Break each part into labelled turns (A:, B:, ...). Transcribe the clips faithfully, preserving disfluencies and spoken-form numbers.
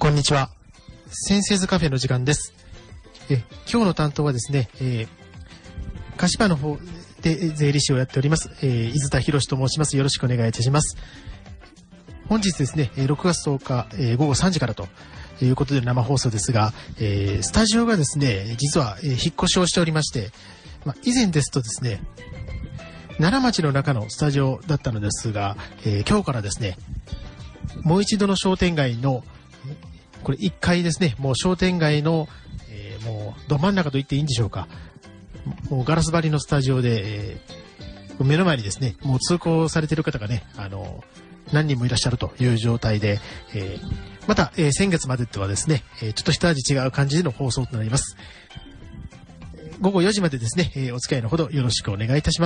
A: こんにちは。先生ズカフェの時間です。え今日の担当はですね、えー、鹿島の方で税理士をやっております、えー、伊豆田博と申します。よろしくお願いいたします。本日ですね、ろくがつとおか、えー、ごごさんじからということで生放送ですが、えー、スタジオがですね、実は、えー、引っ越しをしておりまして、まあ、以前ですとですね、奈良町の中のスタジオだったのですが、えー、今日からですね、もう一度の商店街のこれいっかいですね、もう商店街の、えー、もうど真ん中と言っていいんでしょうか、もうガラス張りのスタジオで、えー、目の前にですね、もう通行されている方がね、あの何人もいらっしゃるという状態で、えー、また、えー、先月までとはですね、えー、ちょっと一味違う感じでの放送となります。ごごよじまでですね、えー、お付き合いのほどよろしくお願いいたします。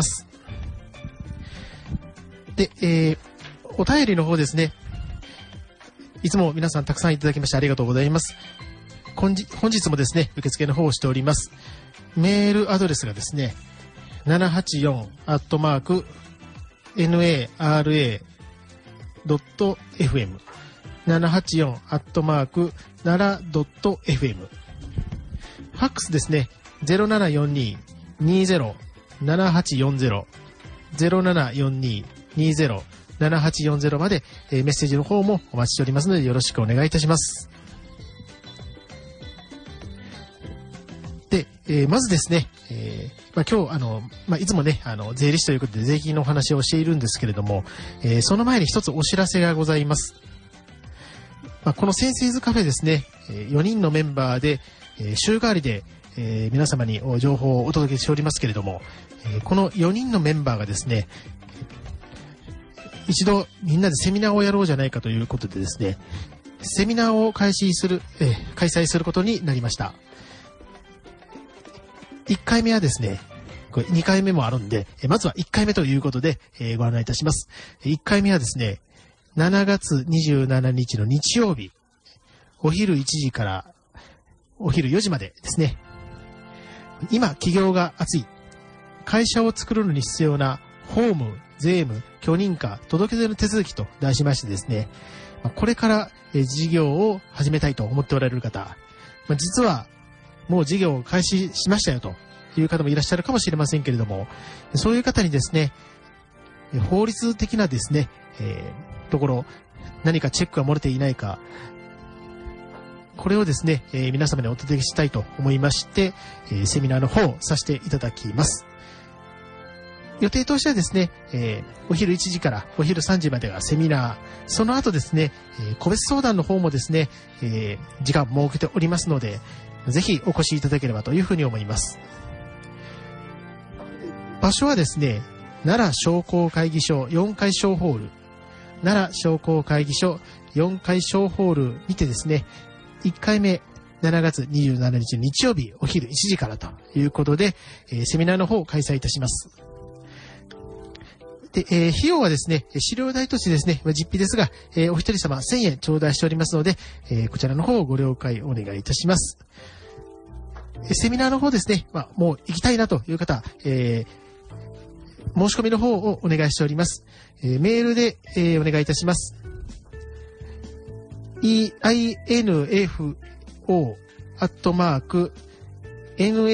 A: で、えー、お便りの方ですね、いつも皆さんたくさんいただきましてありがとうございます。本日、本日もですね、受付の方をしております。メールアドレスがですね、ななはちよんアットマークエヌエーアールエードットエフエム ななはちよんアットマークななドットエフエム、ファックスですね、ゼロななよんに にゼロ ななはちよんゼロ ゼロななよんに にゼロななはちよんゼロまで、えー、メッセージの方もお待ちしておりますのでよろしくお願いいたします。で、えー、まずですね、えーまあ、今日あの、まあ、いつもねあの税理士ということで税金のお話をしているんですけれども、えー、その前に一つお知らせがございます。まあ、この先生ズカフェですね、えー、よにんのメンバーで、えー、週替わりで、えー、皆様に情報をお届けしておりますけれども、えー、このよにんのメンバーがですね、一度みんなでセミナーをやろうじゃないかということでですね、セミナーを開始する、えー、開催することになりました。いっかいめはですね、これにかいめもあるんで、まずはいっかいめということで、えー、ご案内いたします。いっかいめはですね、しちがつにじゅうしちにちの日曜日、お昼いちじからお昼よじまでですね。今、企業が熱い。会社を作るのに必要な法務、税務、許認可、届け出の手続きと題しましてですね、これから事業を始めたいと思っておられる方、実はもう事業を開始しましたよという方もいらっしゃるかもしれませんけれども、そういう方にですね、法律的なですね、えー、ところ、何かチェックが漏れていないか、これをですね、えー、皆様にお届けしたいと思いまして、えー、セミナーの方をさせていただきます。予定としてはですね、えー、お昼いちじからお昼さんじまでがセミナー、その後ですね、えー、個別相談の方もですね、えー、時間設けておりますので、ぜひお越しいただければというふうに思います。場所はですね、奈良商工会議所よんかい小ホール、奈良商工会議所よんかい小ホールにてですね、いっかいめ、しちがつにじゅうしちにち日曜日お昼いちじからということで、えー、セミナーの方を開催いたします。で、えー、費用はですね、資料代としてですね、実費ですが、えー、お一人様せんえん頂戴しておりますので、えー、こちらの方をご了解お願いいたします。えー、セミナーの方ですね、まあ、もう行きたいなという方、えー、申し込みの方をお願いしております。えー、メールで、えー、お願いいたします。インフオ アットマーク ナナワ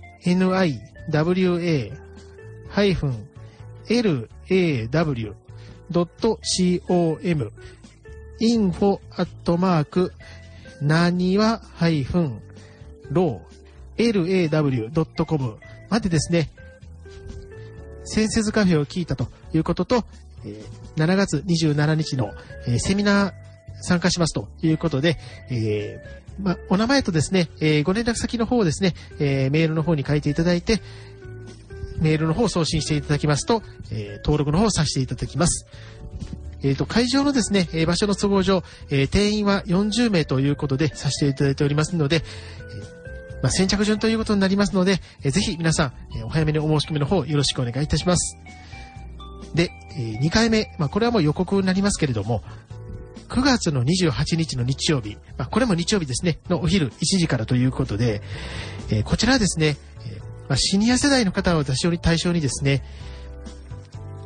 A: ハイフン エルエーダブリュー ドット コム インフォ アットマーク なにわ ハイフン ロー エルエーダブリュー ドット コム までですね、先生ズカフェを聞いたということと、えー、しちがつにじゅうしちにちの、えー、セミナー参加しますということで、えーまあ、お名前とですね、えー、ご連絡先の方をですね、えー、メールの方に書いていただいて、メールの方を送信していただきますと、えー、登録の方をさせていただきます。えっと、会場のですね、えー、場所の都合上、えー、定員はよんじゅうめいということでさせていただいておりますので、えーまあ、先着順ということになりますので、えー、ぜひ皆さん、えー、お早めにお申し込みの方よろしくお願いいたします。で、えー、にかいめ、まあ、これはもう予告になりますけれども、くがつのにじゅうはちにちの日曜日、まあ、これも日曜日ですね、のお昼いちじからということで、えー、こちらはですね、えーまあ、シニア世代の方を対象にですね、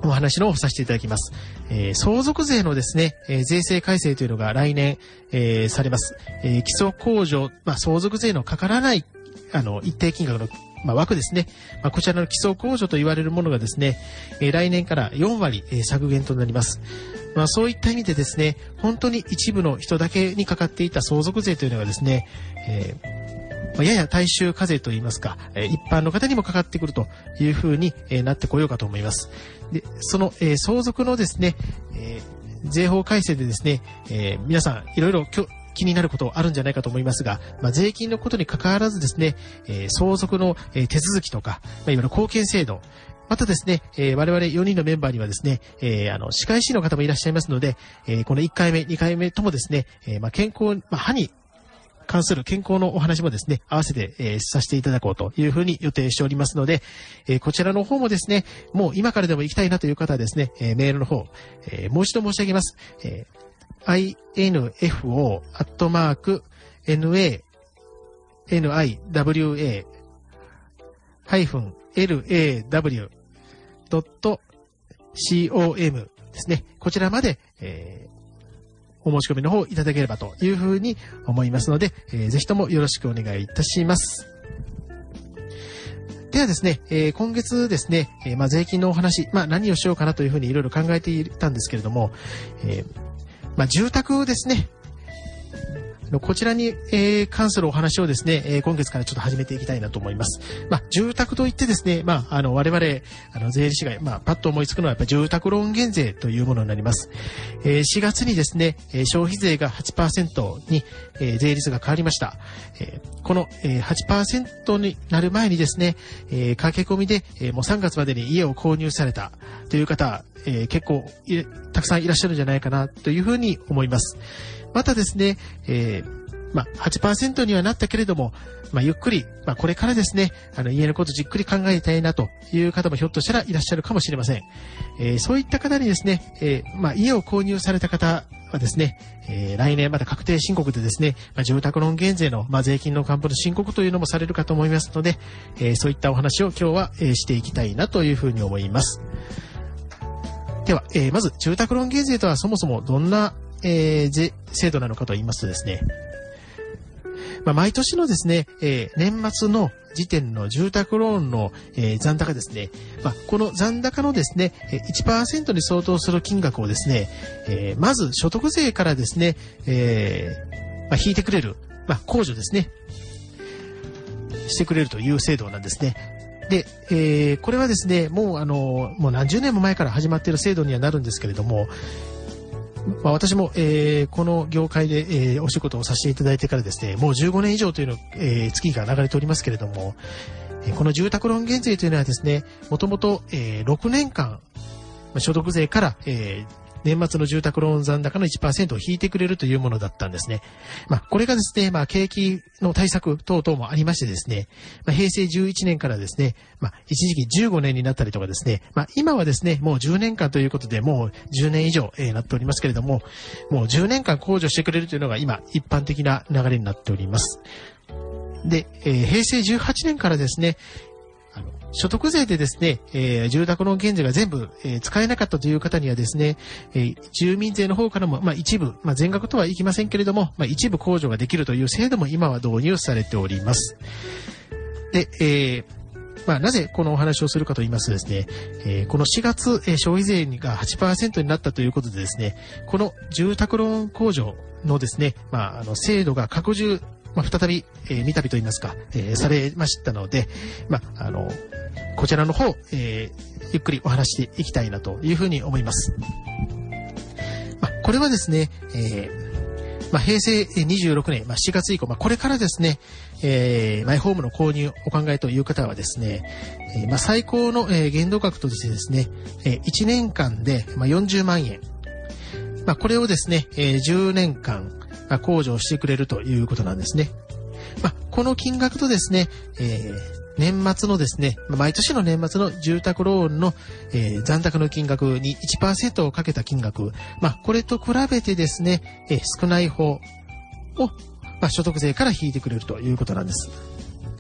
A: お話の方をさせていただきます。えー、相続税のですね、えー、税制改正というのが来年、えー、されます。えー、基礎控除、まあ、相続税のかからない、あの、一定金額の、まあ、枠ですね。まあ、こちらの基礎控除と言われるものがですね、えー、来年からよんわり、えー、削減となります。まあ、そういった意味でですね、本当に一部の人だけにかかっていた相続税というのがですね、えーまあ、やや大衆課税といいますか、えー、一般の方にもかかってくるというふうに、えー、なってこようかと思います。で、その、えー、相続のですね、えー、税法改正でですね、えー、皆さんいろいろ気になることあるんじゃないかと思いますが、まあ、税金のことに関わらずですね、えー、相続の、えー、手続きとか、まあ、いわゆる貢献制度、またですね、えー、我々よにんのメンバーにはですね、えー、あの、歯科医師の方もいらっしゃいますので、えー、このいっかいめ、にかいめともですね、えー、まあ、健康、まあ、歯に関する健康のお話もですね、合わせて、えー、させていただこうというふうに予定しておりますので、えー、こちらの方もですね、もう今からでも行きたいなという方はですね、えー、メールの方、えー、もう一度申し上げます。えー、インフォ アットマーク ナワ ハイフン ラワ ドット コム ですね。こちらまで、えーお申し込みの方いただければというふうに思いますので、えー、ぜひともよろしくお願いいたします。ではですね、えー、今月ですね、えー、まあ税金のお話、まあ何をしようかなというふうにいろいろ考えていたんですけれども、えー、まあ住宅ですね。こちらに、えー、関するお話をですね、えー、今月からちょっと始めていきたいなと思います。まあ、住宅といってですね、まあ、あの、我々、あの、税理士が、まあ、パッと思いつくのはやっぱり住宅ローン減税というものになります。えー、しがつにですね、消費税が はちパーセント に、えー、税率が変わりました。えー、この、えー、はちパーセント になる前にですね、えー、駆け込みで、えー、もうさんがつまでに家を購入されたという方、えー、結構たくさんいらっしゃるんじゃないかなというふうに思います。またですね、えーまあ、はちパーセント にはなったけれども、まあ、ゆっくり、まあ、これからですね、あの、家のことじっくり考えたいなという方もひょっとしたらいらっしゃるかもしれません。えー、そういった方にですね、えー、まあ、家を購入された方はですね、えー、来年また確定申告でですね、まあ、住宅ローン減税の、まあ、税金の還付の申告というのもされるかと思いますので、えー、そういったお話を今日は、えー、していきたいなというふうに思います。では、えー、まず住宅ローン減税とはそもそもどんな、えー、税制度なのかと言いますとですね、まあ、毎年のですね、えー、年末の時点の住宅ローンの、えー、残高ですね、まあ、この残高のですね、いちパーセント に相当する金額をですね、えー、まず所得税からですね、えーまあ、引いてくれる、まあ、控除ですね、してくれるという制度なんですね。で、えー、これはですね、もうあの、もう何十年も前から始まっている制度にはなるんですけれども、まあ、私も、えー、この業界で、えー、お仕事をさせていただいてからですね、もうじゅうごねん以上というの、えー、月が流れておりますけれども、えー、この住宅ローン減税というのはですね、もともと、えー、ろくねんかん、まあ、所得税から、えー年末の住宅ローン残高の いちパーセント を引いてくれるというものだったんですね。まあ、これがですね、まあ、景気の対策等々もありましてですね、まあ、平成じゅういちねんからですね、まあ、一時期じゅうごねんになったりとかですね、まあ、今はですね、もうじゅうねんかんということで、もうじゅうねん以上、えー、なっておりますけれども、もうじゅうねんかん控除してくれるというのが今、一般的な流れになっております。で、えー、平成じゅうはちねんからですね、所得税でですね、えー、住宅ローン減税が全部、えー、使えなかったという方にはですね、えー、住民税の方からも、まあ、一部、まあ、全額とはいきませんけれども、まあ、一部控除ができるという制度も今は導入されております。で、えーまあ、なぜこのお話をするかと言いますとですね、えー、このしがつ、えー、消費税が はちパーセント になったということでですね、この住宅ローン控除のですね、まあ、あの制度が拡充、まあ、再び、えー、見たびと言いますか、えー、されましたので、まあ、あの、こちらの方、えー、ゆっくりお話していきたいなというふうに思います。まあ、これはですね、えーまあ、平成にじゅうろくねん、まあ、しがつ以降、まあ、これからですね、えー、マイホームの購入お考えという方はですね、えーまあ、最高の、えー、限度額としてですね、えー、いちねんかんで、まあ、よんじゅうまんえん、まあ、これをですね、えー、じゅうねんかん、まあ、控除してくれるということなんですね。まあ、この金額とですね、えー年末のですね、毎年の年末の住宅ローンの、えー、残高の金額に いちパーセント をかけた金額、まあ、これと比べてですね、えー、少ない方を、まあ、所得税から引いてくれるということなんです。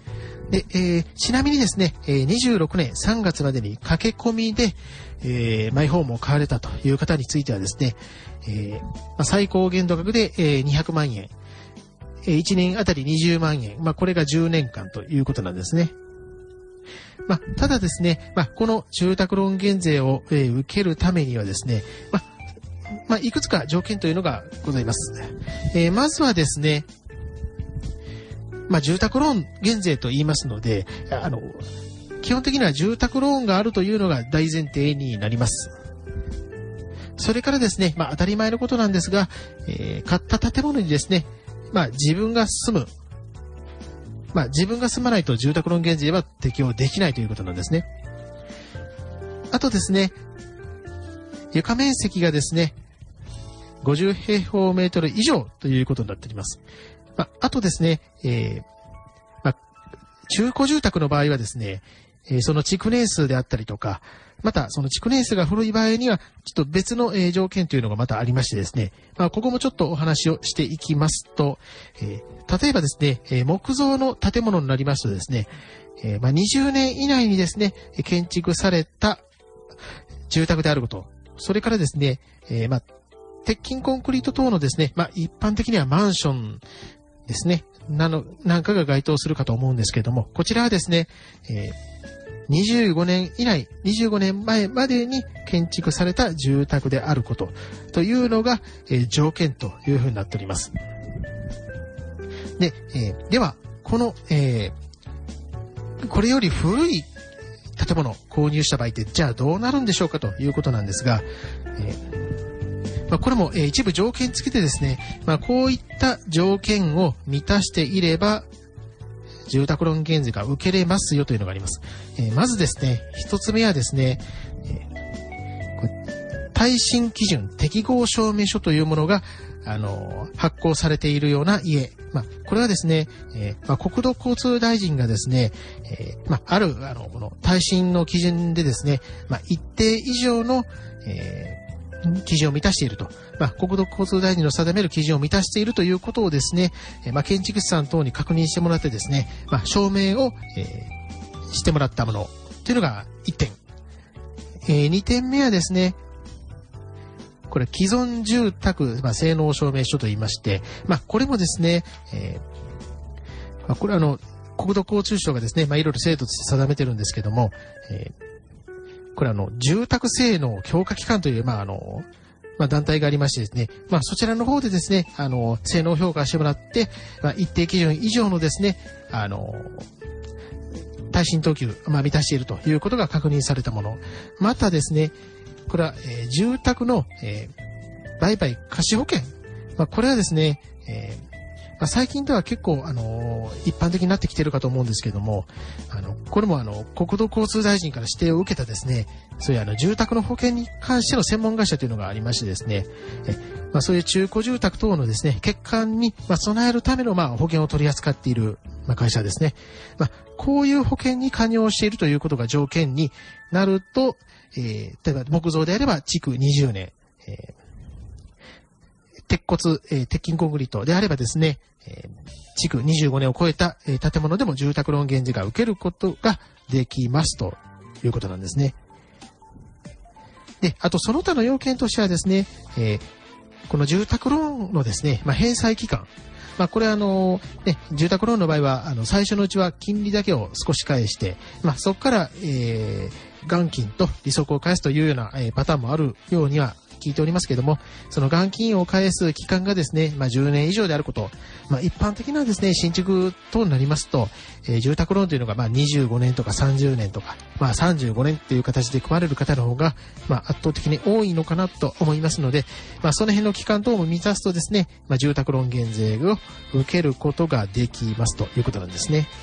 A: で、えー、ちなみにですね、えー、にじゅうろくねんさんがつまでに駆け込みで、えー、マイホームを買われたという方についてはですね、えーまあ、最高限度額で、えー、にひゃくまんえん、えー、いちねんあたりにじゅうまんえん、まあ、これがじゅうねんかんということなんですね。まあ、ただですね、まあ、この住宅ローン減税を、えー、受けるためにはですね、まあ、まあ、いくつか条件というのがございます。えー、まずはですね、まあ、住宅ローン減税と言いますので、あの、基本的には住宅ローンがあるというのが大前提になります。それからですね、まあ、当たり前のことなんですが、えー、買った建物にですね、まあ、自分が住む、まあ、自分が住まないと住宅ローン減税は適用できないということなんですね。あとですね、床面積がですね、ごじゅうへいほうメートル以上ということになっております。まあ、あとですね、えーまあ、中古住宅の場合はですね、えー、その築年数であったりとか、またその築年数が古い場合には、ちょっと別の、えー、条件というのがまたありましてですね、まあ、ここもちょっとお話をしていきますと、えー、例えばですね、えー、木造の建物になりますとですね、えーまあ、にじゅうねん以内にですね、建築された住宅であること、それからですね、えー、まあ、鉄筋コンクリート等のですね、まあ、一般的にはマンションですね、なの、なんかが該当するかと思うんですけれども、こちらはですね、えー、にじゅうごねん以内、にじゅうごねんまえまでに建築された住宅であることというのが、えー、条件というふうになっております。で、えー、では、この、えー、これより古い建物を購入した場合って、じゃあどうなるんでしょうかということなんですが、えーまあ、これも、えー、一部条件付きでですね、まあ、こういった条件を満たしていれば、住宅ローン減税が受けれますよというのがあります。えー、まずですね、一つ目はですね、えー、これ耐震基準適合証明書というものが、あのー、発行されているような家。まあ、これはですね、えーまあ、国土交通大臣がですね、えーまあ、ある、あの、この耐震の基準でですね、まあ、一定以上の、えー基準を満たしていると。まあ、国土交通大臣の定める基準を満たしているということをですね、えー、まあ、建築士さん等に確認してもらってですね、まあ、証明を、えー、してもらったものというのがいってん。えー、にてんめはですね、これ既存住宅、まあ、性能証明書と言いまして、まあ、これもですね、えーまあ、これはあの、国土交通省がですね、まあ、いろいろ制度として定めてるんですけども、えーこれあの、住宅性能強化機関という、まあ、あの、まあ、団体がありましてですね、まあ、そちらの方でですね、あの、性能評価してもらって、まあ、一定基準以上のですね、あの、耐震等級、まあ、満たしているということが確認されたもの。またですね、これは、えー、住宅の、えー、売買貸し保険。まあ、これはですね、えーまあ、最近では結構、あのー、一般的になってきているかと思うんですけれども、あの、これもあの、国土交通大臣から指定を受けたですね、そういうあの、住宅の保険に関しての専門会社というのがありましてですね、えまあ、そういう中古住宅等のですね、欠陥に、まあ、備えるための、まあ、保険を取り扱っている、まあ、会社ですね。まあ、こういう保険に加入しているということが条件になると、えー、例えば木造であれば築にじゅうねん、えー鉄骨、えー、鉄筋コンクリートであればですね、えー、築にじゅうごねんを超えた、えー、建物でも住宅ローン減税が受けることができますということなんですね。で、あとその他の要件としてはですね、えー、この住宅ローンのですね、まあ、返済期間。まあ、これはあの、ね、住宅ローンの場合は、あの、最初のうちは金利だけを少し返して、まあ、そこから、えー、元金と利息を返すというような、えー、パターンもあるようには聞いておりますけれども、その元金を返す期間がですね、まあ、じゅうねん以上であること、まあ、一般的なですね、新築等になりますと、えー、住宅ローンというのがまあにじゅうごねんとかさんじゅうねんとか、まあ、さんじゅうごねんという形で組まれる方の方が、まあ、圧倒的に多いのかなと思いますので、まあ、その辺の期間等も満たすとですね、まあ、住宅ローン減税を受けることができますということなんですね。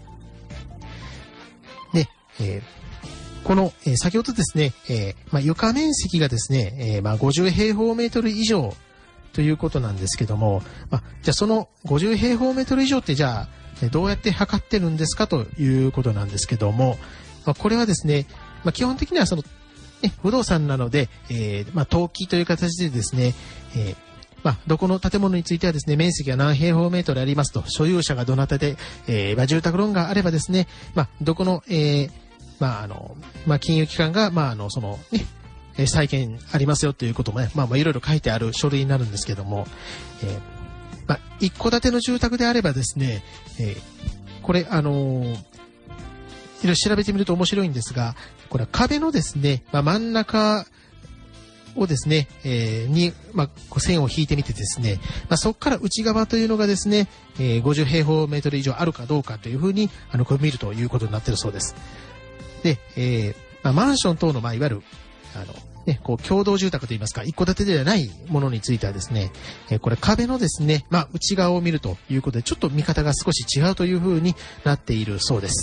A: で、えーこの、えー、先ほどですね、えーまあ、床面積がですね、えーまあ、ごじゅうへいほうメートル以上ということなんですけども、まあ、じゃあそのごじゅうへいほうメートル以上ってじゃあどうやって測ってるんですかということなんですけども、まあ、これはですね、まあ、基本的にはその、ね、不動産なので、えーまあ、登記という形でですね、えーまあ、どこの建物についてはですね、面積が何平方メートルありますと、所有者がどなたで、えー、まあ、住宅ローンがあればですね、まあ、どこの、えー、まあ、あの、まあ、金融機関が、まあ、あの、その、ね、債権ありますよということもね、まあ、まあ、いろいろ書いてある書類になるんですけども、えー、まあ、一戸建ての住宅であればですね、えー、これ、あのー、いろいろ調べてみると面白いんですが、これは壁のですね、まあ、真ん中をですね、えー、に、まあ、線を引いてみてですね、まあ、そこから内側というのがですね、えー、ごじゅう平方メートル以上あるかどうかというふうに、あの、これ見るということになっているそうです。で、えー、まあ、マンション等の、まあ、いわゆる、あの、ね、こう、共同住宅といいますか、一戸建てではないものについてはですね、えー、これ壁のですね、まあ、内側を見るということで、ちょっと見方が少し違うというふうになっているそうです。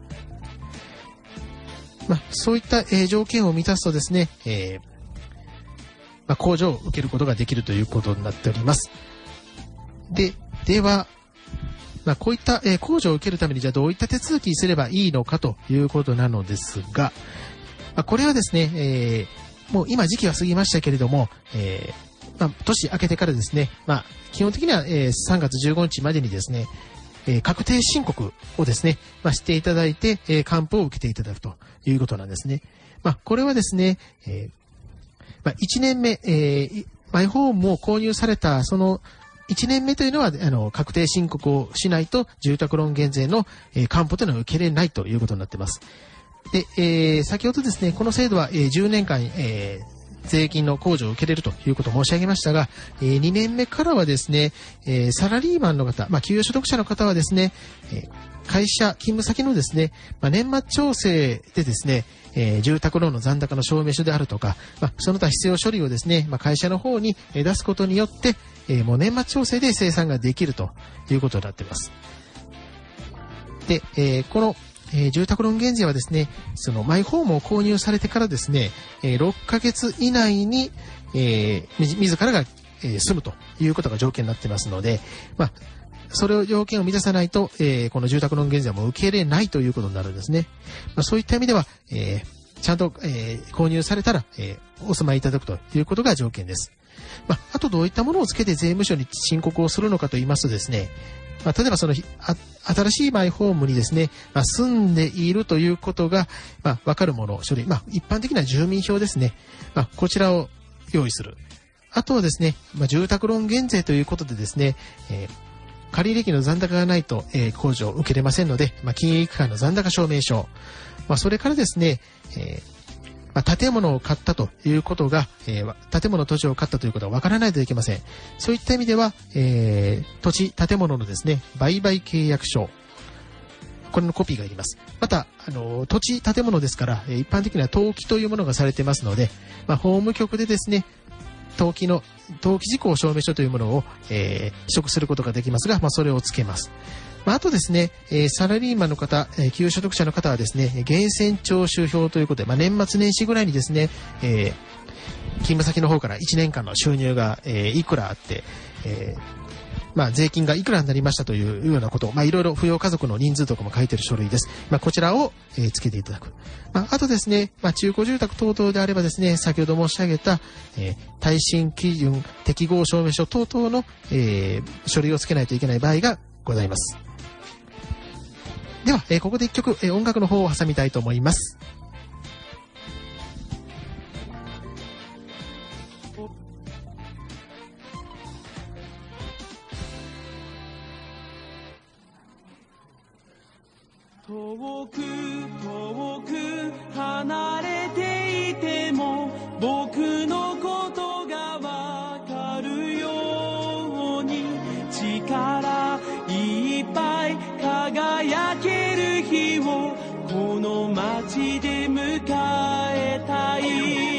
A: まあ、そういった、えー、条件を満たすとですね、えーまあ、控除を受けることができるということになっております。で、では、まあ、こういった、えー、控除を受けるためにじゃあどういった手続きすればいいのかということなのですが、まあ、これはですね、えー、もう今時期は過ぎましたけれども、えーまあ、年明けてからですね、まあ、基本的には、えー、さんがつじゅうごにちまでにですね、えー、確定申告をですね、まあ、していただいて、えー、還付を受けていただくということなんですね。まあ、これはですね、えーまあ、いちねんめ、えー、マイホームを購入されたそのいちねんめというのは、あの、確定申告をしないと住宅ローン減税の、えー、還付というのは受けれないということになっています。で、えー、先ほどですね、この制度は、えー、じゅうねんかん、えー税金の控除を受けれるということを申し上げましたが、えー、にねんめからはですね、えー、サラリーマンの方、まあ、給与所得者の方はですね、えー、会社、勤務先のですね、まあ、年末調整でですね、えー、住宅ローンの残高の証明書であるとか、まあ、その他必要書類をですね、まあ、会社の方に出すことによって、えー、もう年末調整で清算ができるということになっています。で、えー、このえー、住宅ローン減税はですね、そのマイホームを購入されてからですね、えー、ろっかげつ以内に、えー、自らが、えー、住むということが条件になっていますので、まあ、それを条件を満たさないと、えー、この住宅ローン減税はもう受け入れないということになるんですね。まあ、そういった意味では、えー、ちゃんと、えー、購入されたら、えー、お住まいいただくということが条件です。まあ、あとどういったものをつけて税務署に申告をするのかと言いますとですね、まあ、例えばそのあ新しいマイホームにですね、まあ、住んでいるということが、まあ、分かるもの、書類、まあ、一般的な住民票ですね、まあ、こちらを用意する。あとはですね、まあ、住宅ローン減税ということでですね、えー、借入金の残高がないと、えー、控除を受けれませんので、まあ、金融機関の残高証明書、まあ、それからですね、えーまあ、建物を買ったということが、えー、建物土地を買ったということは分からないといけません。そういった意味では、えー、土地建物のですね、売買契約書、これのコピーがいります。また、あの、土地建物ですから、一般的には登記というものがされていますので、まあ、法務局でですね、登記の、登記事項証明書というものを、えー、取得することができますが、まあ、それをつけます。まあ、あとですね、えー、サラリーマンの方、えー、給与所得者の方はですね、源泉徴収票ということで、まあ、年末年始ぐらいにですね、えー、勤務先の方からいちねんかんの収入が、えー、いくらあって、えー、まあ、税金がいくらになりましたというようなことを、まあ、いろいろ扶養家族の人数とかも書いている書類です。まあ、こちらを、えー、つけていただく。まあ、あとですね、まあ、中古住宅等々であればですね、先ほど申し上げた、えー、耐震基準適合証明書等々の、えー、書類をつけないといけない場合がございます。では、えー、ここで一曲、えー、音楽の方を挟みたいと思います。
B: 遠く遠く離れていても僕のことがわかるように力いっぱい輝ける日をこの街で迎えたい。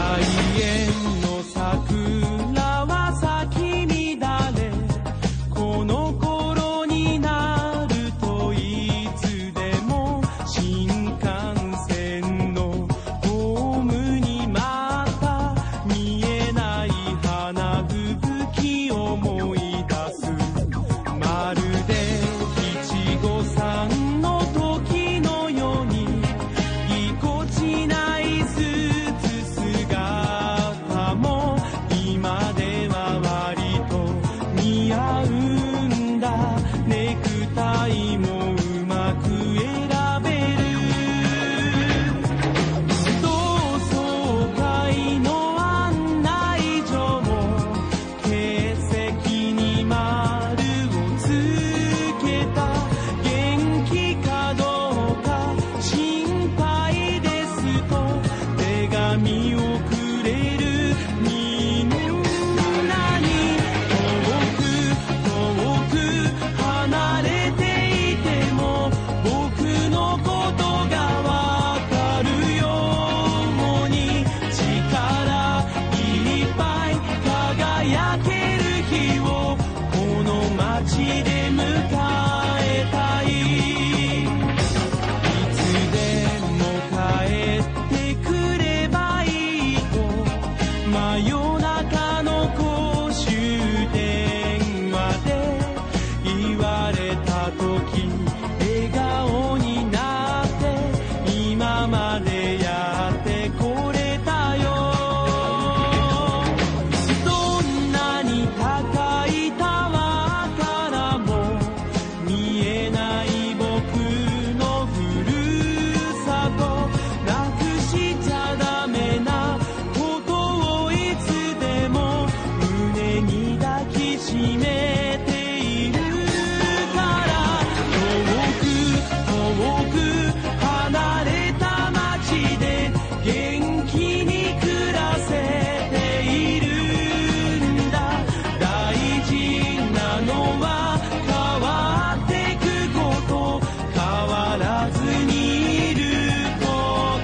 B: 桜は咲き乱れ真夜中の公衆電話で言われた時笑顔になって今までやってこれたよ。どんなに高いタワーからも見えない僕のふるさと、なくしちゃダメなことをいつでも胸に抱きしめているから、遠く遠く離れた街で元気に暮らせているんだ。大事なのは変わってくこと、変わらずにいること。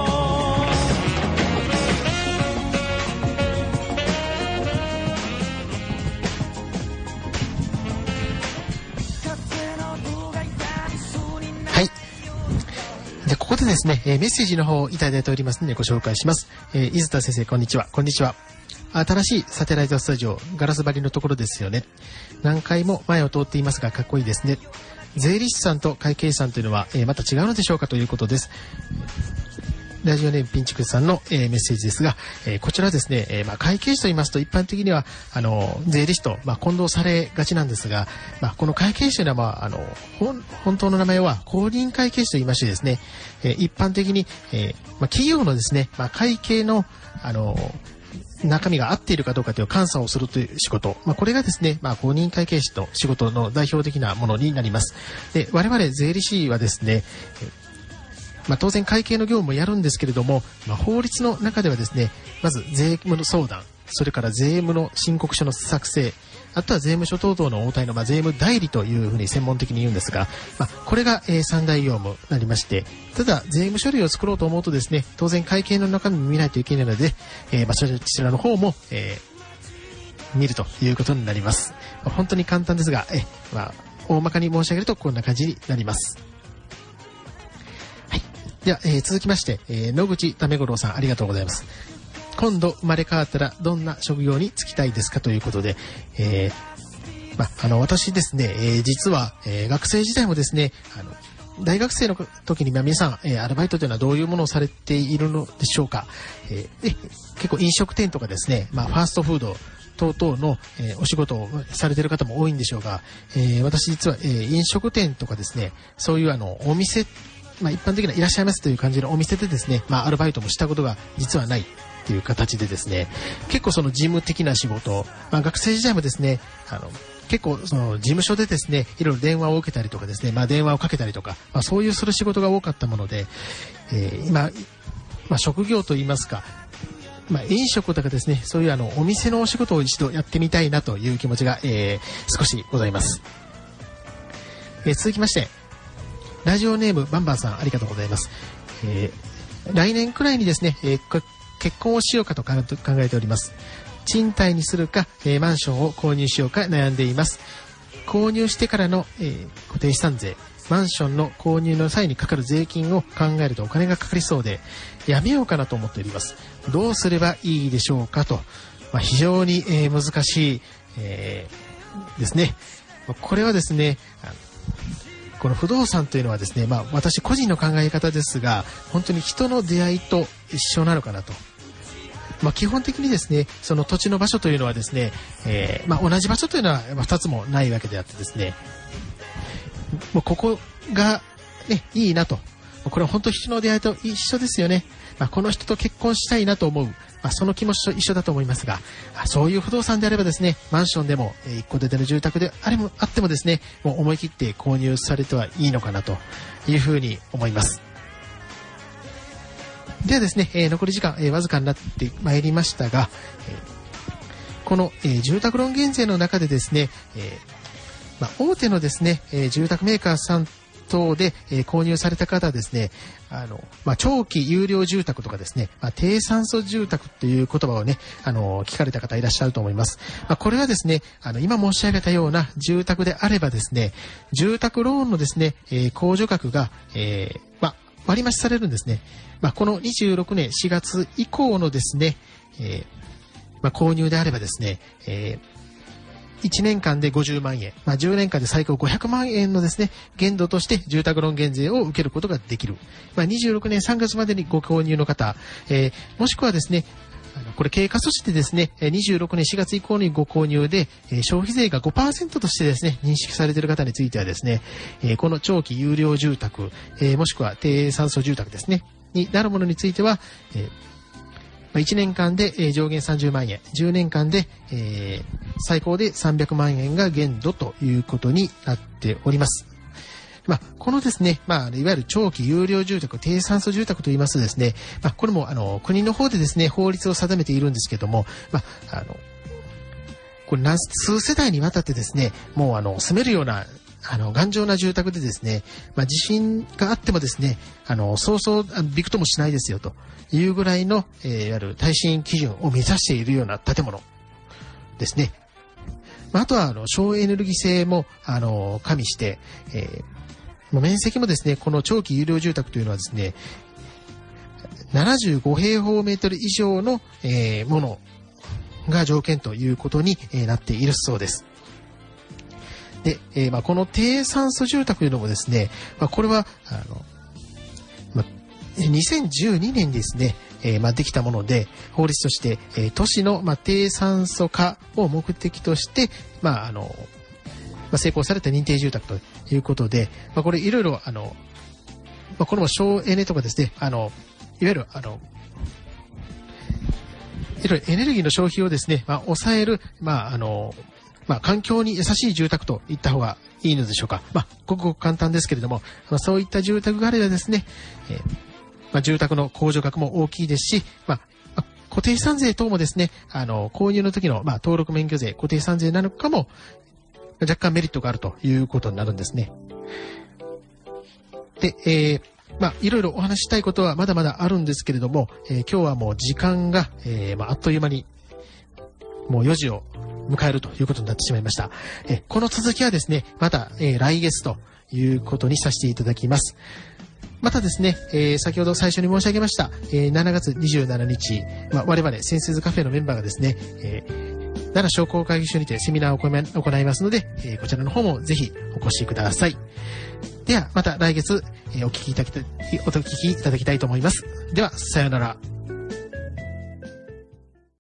A: はい。で、ここでですね、えーメッセージの方をいただいておりますのでご紹介します。えー、伊豆田先生、こんにちは。こんにちは。新しいサテライトスタジオ、ガラス張りのところですよね。何回も前を通っていますが、かっこいいですね。税理士さんと会計士さんというのは、えーまた違うのでしょうかということです。ラジオネームピンチクさんの、えーメッセージですが、えーこちらですね、えーまあ、会計士と言いますと一般的にはあの税理士と、まあ、混同されがちなんですが、まあ、この会計士というのは、まあ、あの本本当の名前は公認会計士と言いましてですね、えー一般的に、えーまあ、企業のですね、まあ、会計のあの中身が合っているかどうかという監査をするという仕事、まあ、これがですね、まあ、公認会計士の仕事の代表的なものになります。で、我々税理士はですね、まあ、当然会計の業務もやるんですけれども、まあ、法律の中ではですね、まず税務の相談、それから税務の申告書の作成、あとは税務署等々の応対の、まあ、税務代理というふうに専門的に言うんですが、まあ、これが、えー、三大業務になりまして、ただ税務書類を作ろうと思うとですね、当然会計の中身も見ないといけないので、えーまあ、そちらの方も、えー、見るということになります。まあ、本当に簡単ですが、えーまあ、大まかに申し上げるとこんな感じになります。では、えー、続きまして、えー、野口為五郎さん、ありがとうございます。今度生まれ変わったらどんな職業に就きたいですかということで、えーまあ、あの私ですね、えー、実は、えー、学生時代もですね、あの大学生の時に皆さん、えー、アルバイトというのはどういうものをされているのでしょうか。えー、で結構飲食店とかですね、まあ、ファーストフード等々の、えー、お仕事をされている方も多いんでしょうが、えー、私実は、えー、飲食店とかですね、そういうあのお店、まあ、一般的ないらっしゃいますという感じのお店でですね、まあ、アルバイトもしたことが実はないという形でですね、結構その事務的な仕事、まあ、学生時代もですね、あの結構その事務所でですね、いろいろ電話を受けたりとかですね、まあ、電話をかけたりとか、まあ、そういうする仕事が多かったもので、えー、今、まあ、職業といいますか、まあ、飲食とかですね、そういうあのお店のお仕事を一度やってみたいなという気持ちが、えー、少しございます。えー、続きまして、ラジオネームバンバンさん、ありがとうございます。えー、来年くらいにですね、えー、結婚をしようかと考えております。賃貸にするか、えー、マンションを購入しようか悩んでいます。購入してからの、えー、固定資産税、マンションの購入の際にかかる税金を考えるとお金がかかりそうで、やめようかなと思っております。どうすればいいでしょうかと、まあ、非常に、えー、難しい、えー、ですね。これはですね、あのこの不動産というのはですね、まあ、私個人の考え方ですが、本当に人の出会いと一緒なのかなと。まあ、基本的にですね、その土地の場所というのはですね、えーまあ、同じ場所というのはふたつもないわけであってですね、もうここが、ね、いいなと。これは本当に人の出会いと一緒ですよね。まあ、この人と結婚したいなと思う、まあ、その気持ちと一緒だと思いますが、そういう不動産であればですね、マンションでも一戸建ての住宅であれもあってもですね、もう思い切って購入されてはいいのかなというふうに思います。ではですね、えー、残り時間、えー、わずかになってまいりましたが、えー、この、えー、住宅ローン減税の中でですね、えーまあ、大手のですね、えー、住宅メーカーさん等で、えー、購入された方はですね、あの、まあ、長期有料住宅とかですね、まあ、低酸素住宅という言葉をね、あの、聞かれた方いらっしゃると思います。まあ、これはですね、あの、今申し上げたような住宅であればですね、住宅ローンのですね、えー、控除額が、えー、まあ、 割増されるんですね。まあ、このにじゅうろくねんしがつ以降のですね、えーまあ、購入であればですね、えーいちねんかんでごじゅうまんえん、まあ、じゅうねんかんで最高ごひゃくまんえんのですね、限度として住宅ローン減税を受けることができる。まあ、にじゅうろくねんさんがつまでにご購入の方、えー、もしくはですね、あのこれ経過措置でですね、にじゅうろくねんしがつ以降にご購入で、えー、消費税が ごパーセント としてですね、認識されている方についてはですね、えー、この長期有料住宅、えー、もしくは低酸素住宅ですね、になるものについては、えーいちねんかんで上限さんじゅうまんえん、じゅうねんかんで、えー、最高でさんびゃくまんえんが限度ということになっております。まあ、このですね、まあ、いわゆる長期有料住宅、低酸素住宅といいますとですね、まあ、これもあの国の方でですね、法律を定めているんですけども、まあ、あのこれ何数世代にわたってですね、もうあの住めるようなあの頑丈な住宅でですね、まあ、地震があってもですね、あのそうそうびくともしないですよというぐらいの、えー、いわゆる耐震基準を目指しているような建物ですね。まあ、あとはあの省エネルギー性もあの加味して、えー、面積もですね、この長期有料住宅というのはですね、ななじゅうごへいほうメートル以上の、えー、ものが条件ということに、えー、なっているそうです。で、えーまあ、この低酸素住宅というのもですね、まあ、これはあの、まあ、にせんじゅうにねんにですね、えーまあ、できたもので、法律として、えー、都市の、まあ、低酸素化を目的として、まああのまあ、成功された認定住宅ということで、まあ、これいろいろあの、まあ、これも省エネとかですね、あのいわゆるあのいろいろエネルギーの消費をですね、まあ、抑える、まああのまあ、環境に優しい住宅といった方がいいのでしょうか。まあ、ごくごく簡単ですけれども、まあ、そういった住宅があればですね、えーまあ、住宅の控除額も大きいですし、まあ、まあ、固定資産税等もですね、あの、購入の時の、まあ、登録免許税、固定資産税なのかも、若干メリットがあるということになるんですね。で、えー、まあ、いろいろお話ししたいことはまだまだあるんですけれども、えー、今日はもう時間が、えーまあ、あっという間に、もうよじを迎えるということになってしまいました。えこの続きはですね、また、えー、来月ということにさせていただきます。またですね、えー、先ほど最初に申し上げました、えー、しちがつにじゅうしちにち、まあ、我々センスズカフェのメンバーがですね、えー、奈良商工会議所にてセミナーを行いますので、えー、こちらの方もぜひお越しください。ではまた来月、えー、お聞きいただきたい、お聞きいただきたいと思います。ではさようなら。